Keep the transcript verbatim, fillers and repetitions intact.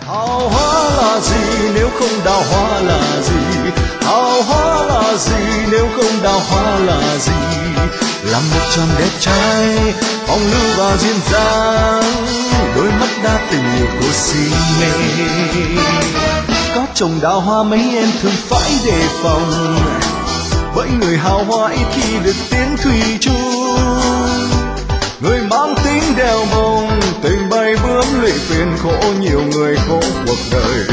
Hào hoa là gì nếu không đào hoa là gì? Hào hoa là gì nếu không đào hoa là gì? Làm một chàng đẹp trai phong lưu và duyên dáng, đôi mắt đa tình của si mê. Có trồng đào hoa mấy em thường phải đề phòng, bởi người hào hoa ít khi được tiếng thủy chung. Người mang tính đeo bông tình bay bướm lụy phiền khổ, nhiều người khổ cuộc đời